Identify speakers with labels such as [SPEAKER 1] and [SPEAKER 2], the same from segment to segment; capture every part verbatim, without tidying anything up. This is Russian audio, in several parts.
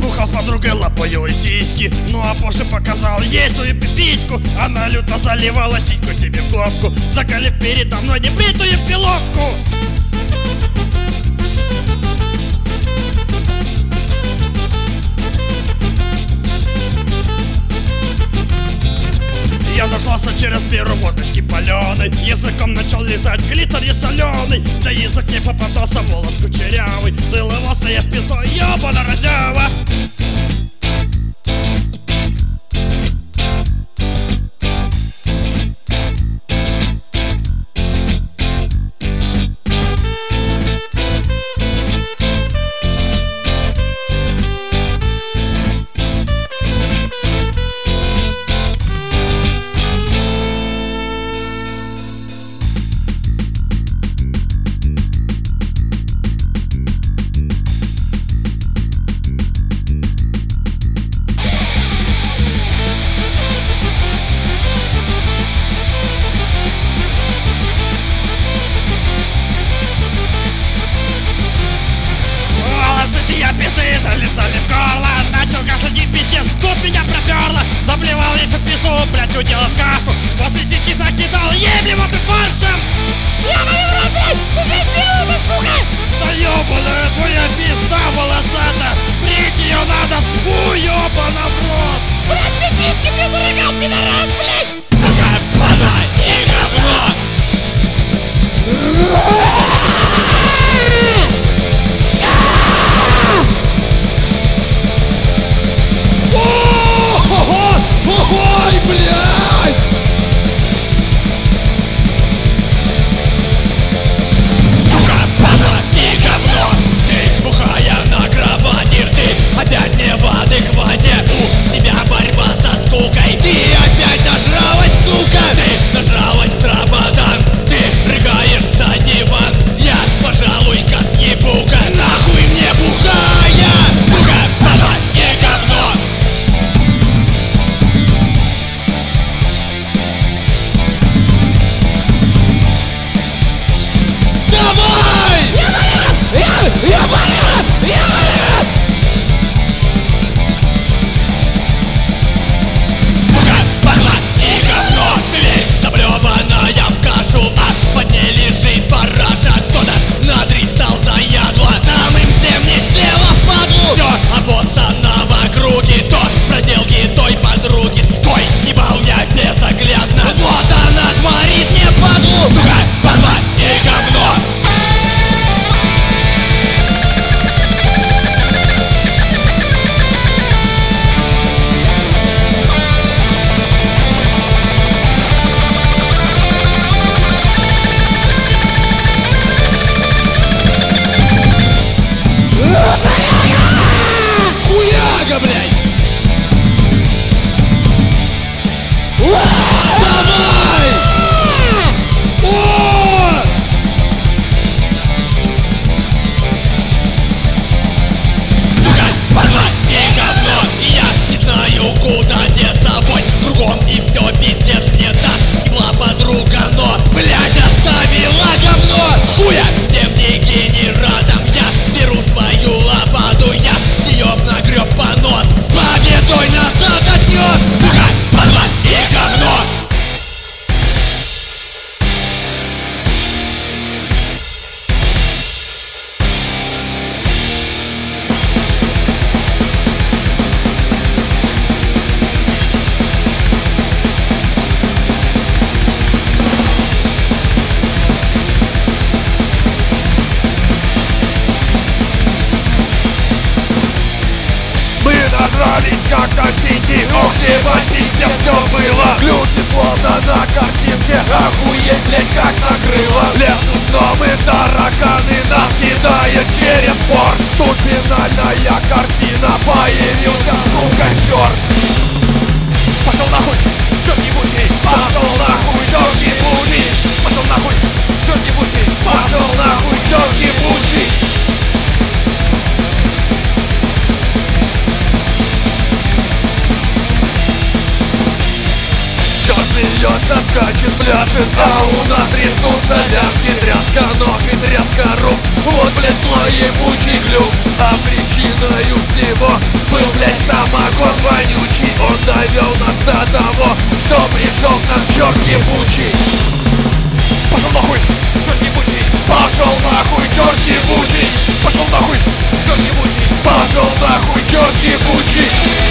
[SPEAKER 1] Бухал с подругой, лапаю и сиськи. Ну а позже показал ей свою пипиську. Она люто заливала сиську себе в глотку, закалив передо мной небритую пилотку. Я зашелся через дыру водочки паленой, языком начал лизать глиттер соленый. Да язык не попадался, волос кучерявый. Целовался я с пиздой, ёбана разява. Залезали в горло, начал кашлять и пиздец, тут меня проперло. Заблевал я всю пизду, блядь, уделал кашу. После сиськи закидал ебливым и фаршем. Ёбаный в рот, блядь, ты же минуты, сука! Да ёбаная твоя пизда волосата, брить ее надо, фу, ёбана в рот. Блядь, ты письки ты зарыгал, пидорас, блядь! Сука, падла и говно!
[SPEAKER 2] Ой, блядь! Сука, падла и говно! Ты бухая на кровати, ты опять не в адеквате. У тебя борьба со скукой. Ты опять нажралась, сука! Ты нажралась траводан. Ты рыгаешь за диван. Я, пожалуй-ка, съебу-ка. Нахуй мне бухая! Сука, падла и говно! Я болел! Я болел! Сука, падла и говно! Дверь заблеванная в кашу, а под ней лежит параша. Кто-то надрисал заядло, там им всем не слева в падлу. Все обоссано в округе, то проделки той подруги. Стой, ебал я безоглядно. Вот она творит мне падлу! Сука, падла и говно! Хуяга, блядь! Давай! О! Сука, падла и говно! И я не знаю, куда деться собой. Кругом и все пиздец не так. Ебла подруга, но, блядь, оставила говно! Хуя всем дегенератам я беру свою лопату, я ее нагреб по нос. Победой назад отнес! Сука, падла и говно!
[SPEAKER 1] Нажрались как на сети, ох ты, вопите, все было. Люди словно на картинке, охуеть, блять, как накрыло. Лезут новые тараканы, нас кидает через борт. Тут финальная картина, появился, сука, черт. Пошел нахуй, черт ебучий, пошел нахуй, черт ебучий. Пошел нахуй, черт ебучий, пошел нахуй, черт ебучий. Черт льется кто-то скачет, пляшет, а у нас трясутся ляжки. Тряска ног и тряска рук, вот, блядь, мой ебучий глюк. А причиною всего был, блядь, сам огонь вонючий. Он довел нас до того, что пришел к нам черт ебучий. Пошел нахуй, черт ебучий. Пошел нахуй, черт ебучий. Пошел нахуй, черт ебучий. Пошел нахуй, черт ебучий.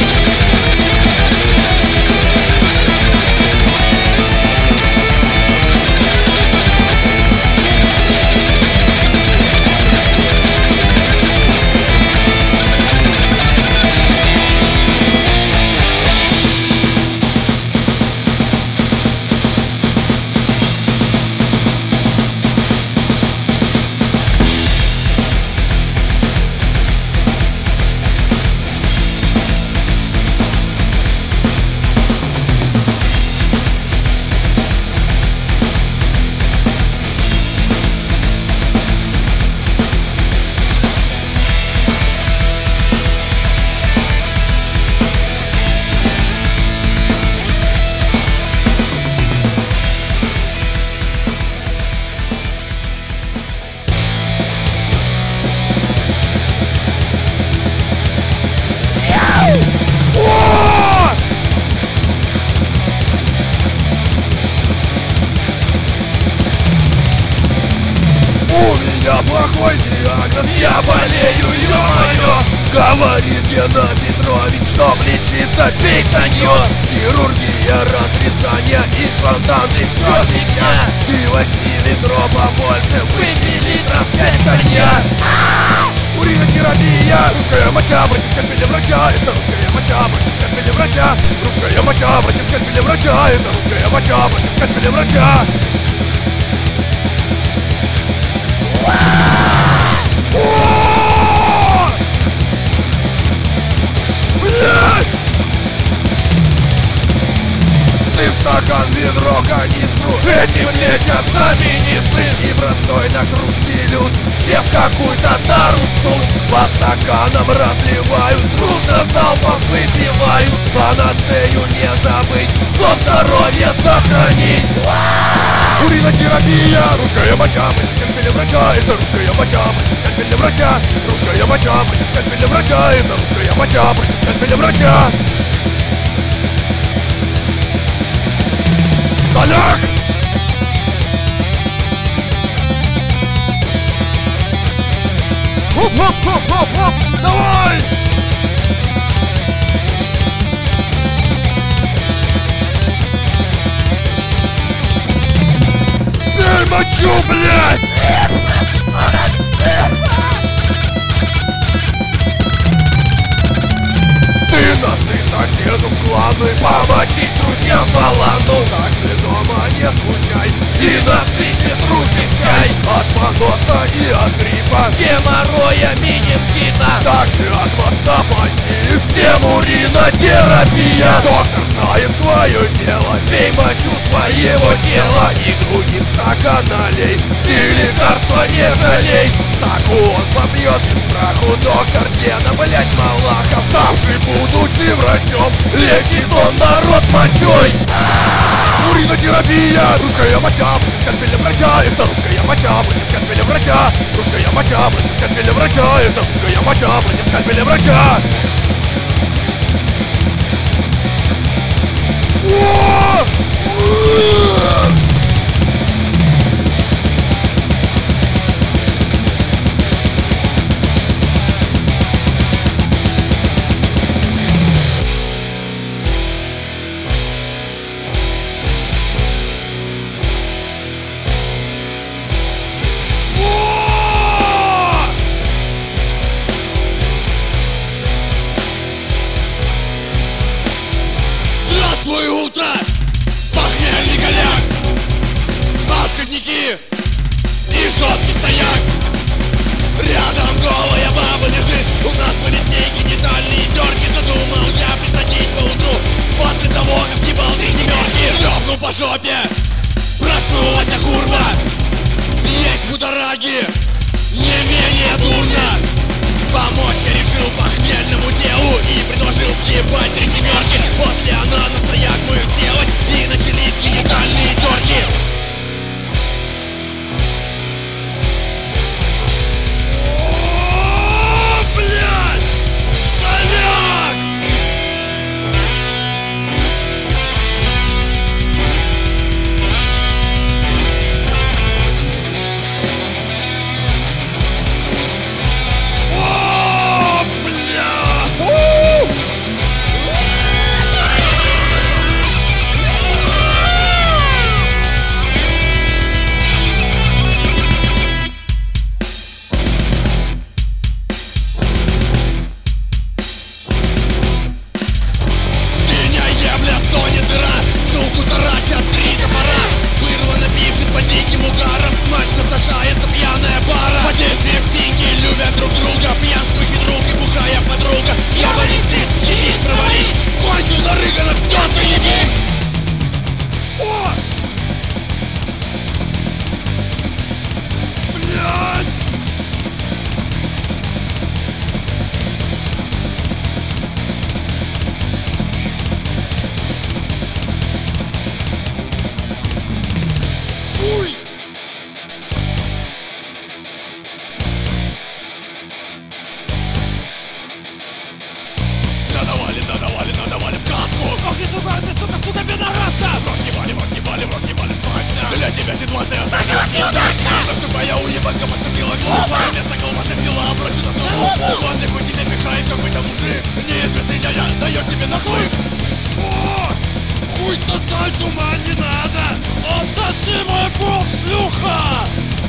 [SPEAKER 1] Я плохой диагноз, я болею, ё-моё. Говорит Гена Петрович, что лечиться пейсанье. Хирургия, разрезание и фонтаны, всё фигня. И возьми ведро побольше, выпей литров пять коньяк. Уринотерапия, русская моча против скальпеля врача. Это русская моча против скальпеля врача. Русская моча против скальпеля врача. Это русская моча против скальпеля врача. Блядь! Ты в стакан, ведро, канистру. Этим лечатся министры. И простой накрутки люд, где в какую-то тару снут. По стаканам разливают, дружно залпом выпивают. Панацею не забыть, но здоровье сохранить. Уринотерапия, русская моча против скальпеля врача. Это русская моча против скальпеля врача. Русская моча против скальпеля врача. Это русская моча против скальпеля врача. Столяк! Хоп-хоп-хоп-хоп-хоп! Давай! Дай мочу, блядь! Ты носы соседу в главную помочить друзьям баланду. Так ты дома не скучай и носы сестру чай. От поноса и от гриппа, геморроя, менингита. Так ты от мастопатии, всем уринотерапия. Доктор знает свое дело, пей мочу своего тела. И других стакан налей, и лекарства не жалей. Так он побьет без страху, доктор Гена, блять, Малахов. Ставший, будучи врачом, лечит он народ мочой. Уринотерапия, русская моча против скальпеля врача. Это русская моча против скальпеля врача. Русская моча против скальпеля врача. Это русская моча против скальпеля врача.
[SPEAKER 2] Здравствуй, утро! Похмельный голяк! Отходники и жесткий стояк! Рядом голая баба лежит. У нас были снеги, детальные терки. Задумал я присадить поутру, после того, как ебал три семерки. Шлепнул по жопе, проснулась курва. Есть будораги, не менее дурно. Помочь я решил похмельному делу и предложил ебать три семерки. После она на стояк мою сделать, и начались генитальные твоя уебанка поступила глупо. Вместо колбасы взяла, бросит на залупу. Главный хуй тебе пихает какой-то мужик. Неизвестный дядя дает тебе нахлык.
[SPEAKER 1] О! Хуй сосать с ума не надо! Отсоси мой пол, шлюха!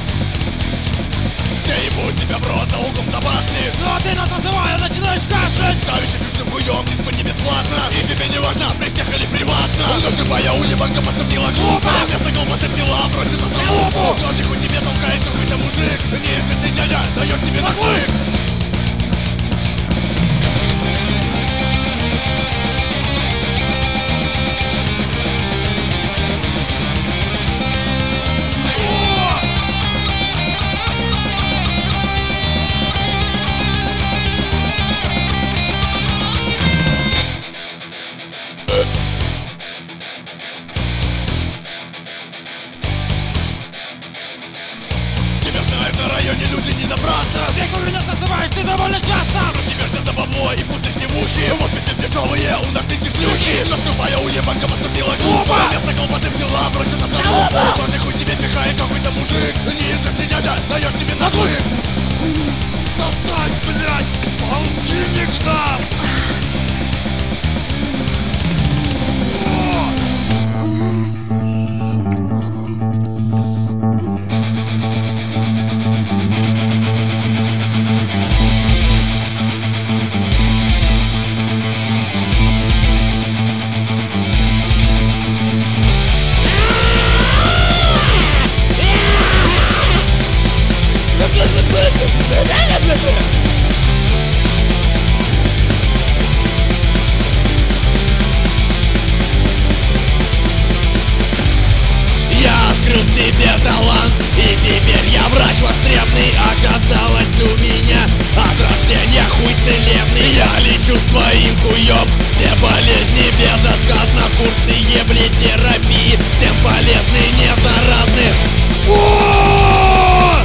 [SPEAKER 2] Я ебу тебя в рот, за углом за башни.
[SPEAKER 1] Но ты нас называю, начинаешь кашлять!
[SPEAKER 2] Ставишь чужим хуем, лишь бы не бесплатно. И тебе не важно, при всех или приватно. Но твоя уебанка поступила глупо. Вместо колбасы взяла, бросит на залупу. Главный хуй тебе толкает какой-то мужик. Неизвестный дядя дает тебе нахлык. На районе люди не напрасно.
[SPEAKER 1] Ты меня называешь, ты довольно часто!
[SPEAKER 2] Разъебешься за бабло и пустишь снимухи. Вот пиздец дешевые, у нас нынче шлюхи. Но твоя уебанка поступила глупо. Вместо колбасы взяла, бросит на залупу. Тоже хуй тебе пихает какой-то мужик. Неизвестный дядя дает тебе нахлык.
[SPEAKER 1] Сосать, блядь! Полтинник дам!
[SPEAKER 2] Я открыл в себе талант, и теперь я врач востребный. Оказалось, у меня от рождения хуй целебный. Я лечу своим хуем все болезни безотказно. Курсы еблетерапии всем полезны, не заразны. О!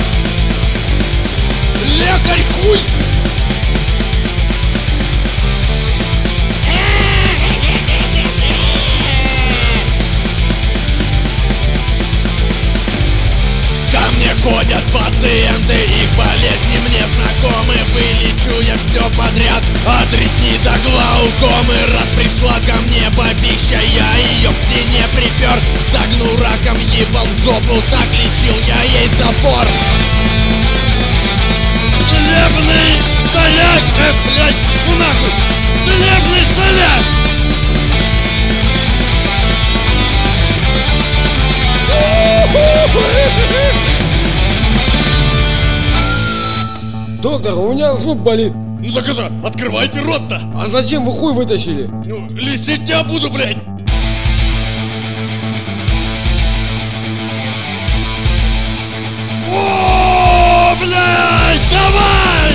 [SPEAKER 2] Лекарь хуй! Ко мне ходят пациенты, их болезни мне знакомы. Вылечу я все подряд, от ресни до глаукомы. Раз пришла ко мне бабища, я ее к стене припер. Загну раком, ебал в жопу, так лечил я ей запор.
[SPEAKER 1] Целебный стояк! Э, блядь, ну нахуй! Целебный стояк!
[SPEAKER 3] Доктор, у меня зуб болит.
[SPEAKER 2] Ну так это, открывайте рот-то.
[SPEAKER 3] А зачем вы хуй вытащили?
[SPEAKER 2] Ну, лечить я буду, блядь.
[SPEAKER 1] О, блядь, давай!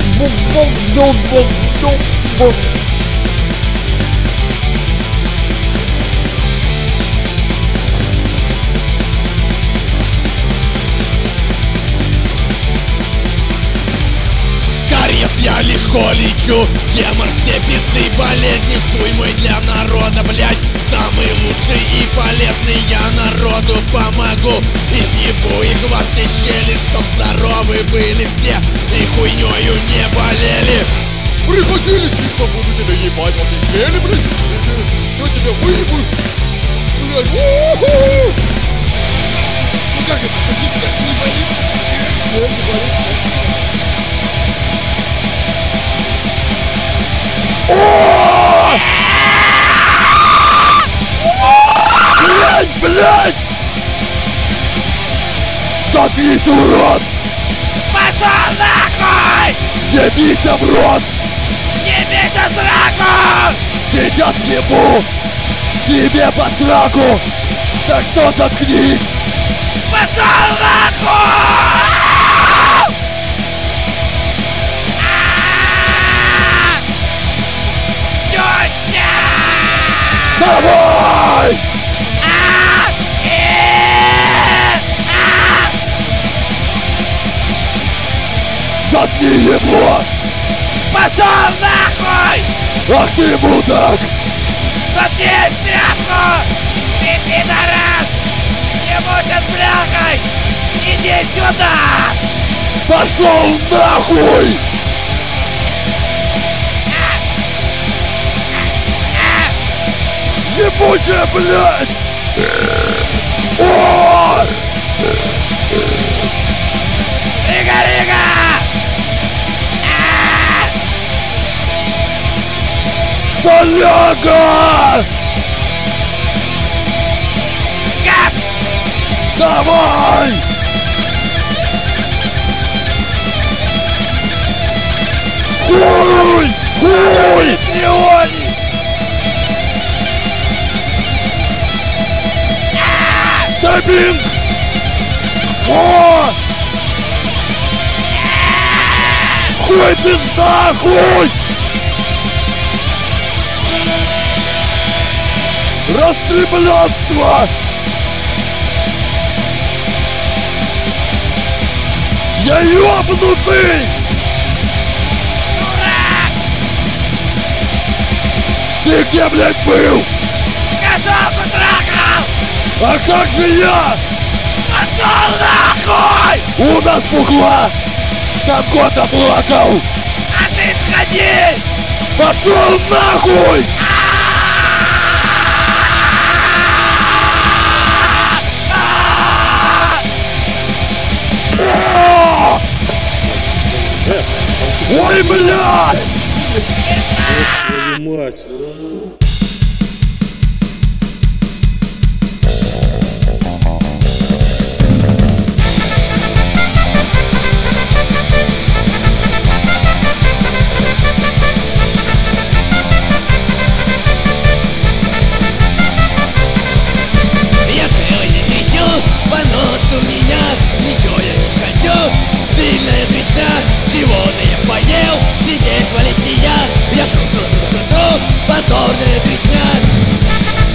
[SPEAKER 2] Кариес я легко лечу, гемор все пизды болезни. Хуй мой для народа, блядь, самый лучший и полезный. Я народу помогу, изъебу их во все щели, чтоб здоровы были все и хуйнёю не болели. Приходи лечиться, буду тебя ебать, вот и сели, блядь. Все тебя выебу, блядь. У-ху! Ну как это, ходить как не болит? Нет, не болит.
[SPEAKER 1] Блядь, блядь!
[SPEAKER 2] Заткнись, урод!
[SPEAKER 1] Пошел нахуй!
[SPEAKER 2] Не бейся в рот!
[SPEAKER 1] Не бейся сраку!
[SPEAKER 2] Сейчас ебу тебе по сраку! Так что заткнись!
[SPEAKER 1] Пошел нахуй! Тёща!
[SPEAKER 2] Давай! Заткни ебло!
[SPEAKER 1] Пошел нахуй!
[SPEAKER 2] Ах ты мудак!
[SPEAKER 1] Заткнись, тряпку! Ты пидорас! Ему сейчас бляхай!
[SPEAKER 2] Иди сюда!
[SPEAKER 1] Пошел нахуй! Ебучая, блядь! О!
[SPEAKER 2] Рига, Рига!
[SPEAKER 1] Соляга!
[SPEAKER 2] Гап!
[SPEAKER 1] Давай! Хуй! Хуй!
[SPEAKER 2] Леони!
[SPEAKER 1] Тайпинг! О! Хуй пизда! Хуй! Растреблядство! Я ёбнутый!
[SPEAKER 2] Дурак!
[SPEAKER 1] Ты где, блядь, был?
[SPEAKER 2] Кошелку трахал!
[SPEAKER 1] А как же я?
[SPEAKER 2] Пошел нахуй!
[SPEAKER 1] У нас пухла! Там кот оплакал!
[SPEAKER 2] А ты сходи!
[SPEAKER 1] Пошел нахуй! О! Ой, блядь!
[SPEAKER 3] Твою мать.
[SPEAKER 2] Я целый не трещу, понос у меня, ничего я не хочу. Сильная трещна, чего-то я поел, теперь хвалить не я. Я круту-круту-круту, позорная трещна.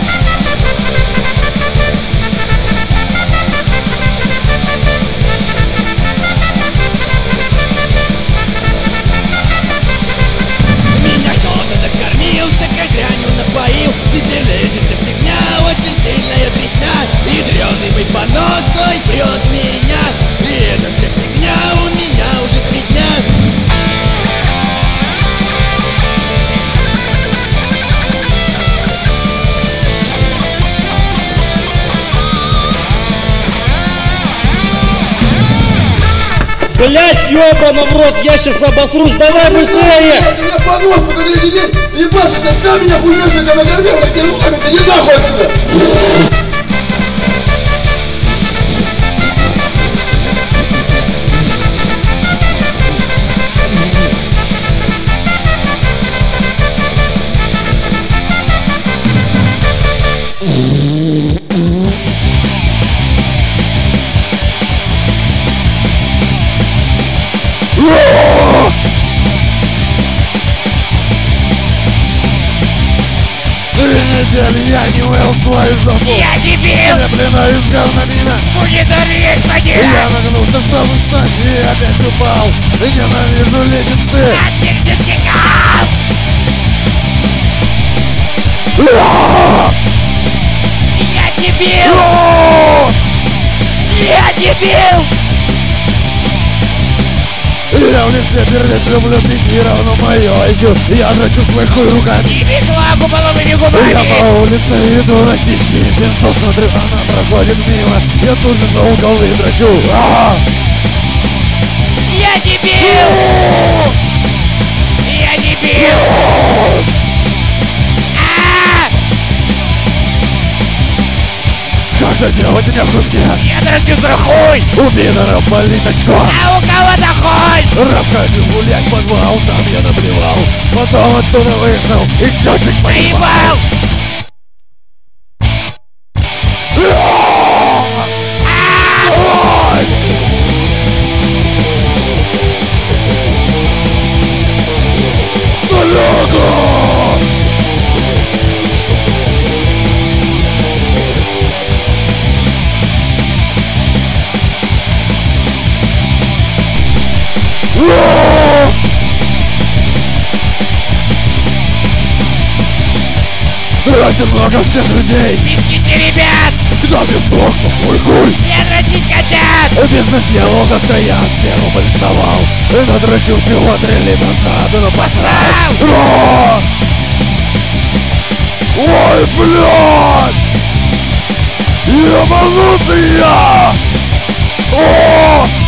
[SPEAKER 2] Меня кто-то накормился, как дрянью напоил. Теперь лезет фигня, очень сильная тресня. Ядреный мой понос, ой, прет меня. И эта вся фигня у меня уже три дня.
[SPEAKER 3] Блять, ёбана в рот, я сейчас обосрусь, давай быстрее!
[SPEAKER 4] Ты меня понос, сука, третий день! Ебашь, ты сам меня хуёшника накормил, блядь, ты руками, ты не нахуй отсюда!
[SPEAKER 1] Три недели я не мыл свою жопу!
[SPEAKER 2] Я дебил!
[SPEAKER 1] Слеплена из говномина!
[SPEAKER 2] Будет ореть, поди!
[SPEAKER 1] Я нагнулся, чтобы встать, и опять упал! Ненавижу леденцы!
[SPEAKER 2] Я дебил! Я дебил!
[SPEAKER 1] Я в лице пердеть люблю пить, и равно мое ай кью. Я дрочу свой хуй руками.
[SPEAKER 2] И беклагу половыми
[SPEAKER 1] Я
[SPEAKER 2] губами!
[SPEAKER 1] по улице иду на сиськи, без стоп смотрю, она проходит мимо. Я тут же за угол и дрочу. А!
[SPEAKER 2] Я дебил! Я дебил! А!
[SPEAKER 1] Как это делать не в руке?
[SPEAKER 2] Я дрочу за хуй!
[SPEAKER 1] У пидоров болит очко.
[SPEAKER 2] А у кого-то хуй!
[SPEAKER 1] Расходил гулять в подвал, там я наплевал. Потом оттуда вышел и счетчик поебал.
[SPEAKER 2] Поебал!
[SPEAKER 1] Ой! Соляга! Дрочит много всех людей.
[SPEAKER 2] Писките, ребят!
[SPEAKER 1] Кто без слов, свой хуй.
[SPEAKER 2] Все дрочить хотят!
[SPEAKER 1] Бизнес делал, как-то я с первым приставал. И надрочил всего три лет назад. Ну посрал! Но! Ой, блядь! Ебанутый я! О!